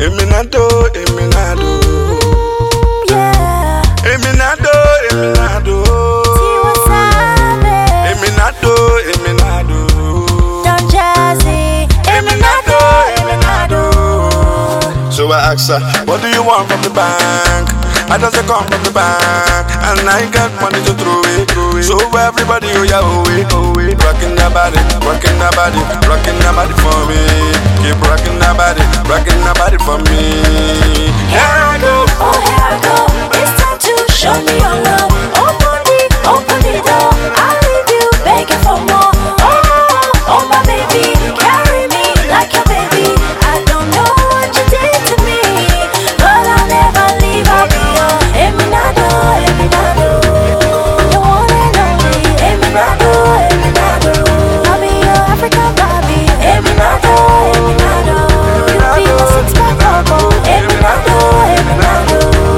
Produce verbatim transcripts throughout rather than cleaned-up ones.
Eminado, Eminado. Yeah. Eminado, Eminado. Eminado, Eminado. Don Jazzy. Eminado, Eminado. So I asked her, what do you want from the bank? I just say come from the bank, and I got money to throw it. So everybody, oh yeah, oh it, oh it. Rocking that body, rocking that body, rocking that body for me. Keep rocking that body, rocking that body for me. Here I go, Oh, here I go. It's time to show me your love. Open the, open the door. I'll leave you begging for more. Oh, oh, my baby, carry me like your baby. I don't know what you did to me, but I'll never leave. I'll be your Eminado, Eminado, the one and only Eminado, Eminado. I'll be your African Barbie, Eminado, Eminado. You'll be my six-pack bubble, Eminado, Eminado.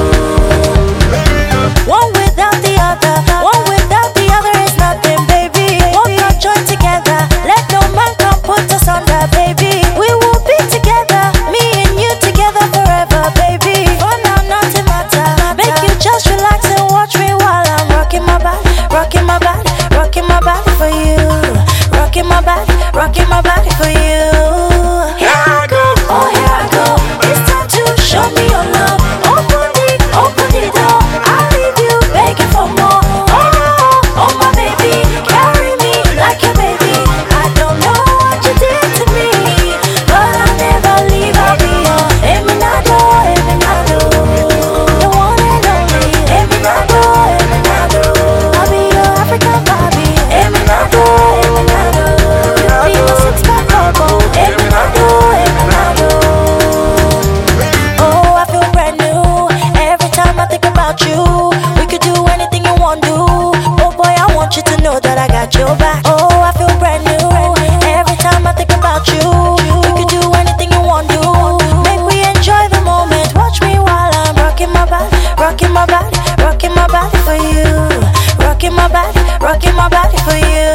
One without the other, one without the other is nothing, baby. One not joined together, let no man come put us under, baby. We will be together, me and you together forever, baby. For now, nothing matter. Make you just relax and watch me while I'm rocking my body, rocking my body, rocking my body for you. Rocking my body, rocking my body for you. here I go. Oh, here I go. It's time to show me your love. Open the, open the door. I'll leave you begging for more. Oh, oh, my baby, carry me like your baby. I don't know what you did to me, but I'll never leave. I'll be your Eminado, Eminado, the one and only Eminado, Eminado. I'll be your African Barbie, Eminado, Eminado. You'll be my six-pack bubble, Eminado, Eminado. Oh, I feel brand new every time I think about you. We could do anything you want to. Oh boy, I want you to know that I got your back. Oh, I feel brand new every time I think about you. We could do anything you want to. Make we enjoy the moment. Watch me while I'm rocking my body, rocking my body, rocking my body for you. Rocking my body, rocking my body for you.